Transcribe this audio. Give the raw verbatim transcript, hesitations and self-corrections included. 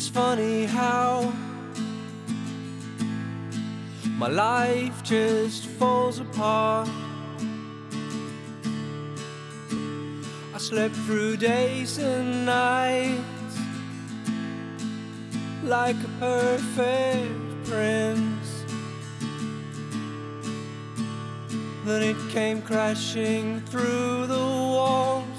It's funny how my life just falls apart. I slept through days and nights like a perfect prince. Then it came crashing through the wall.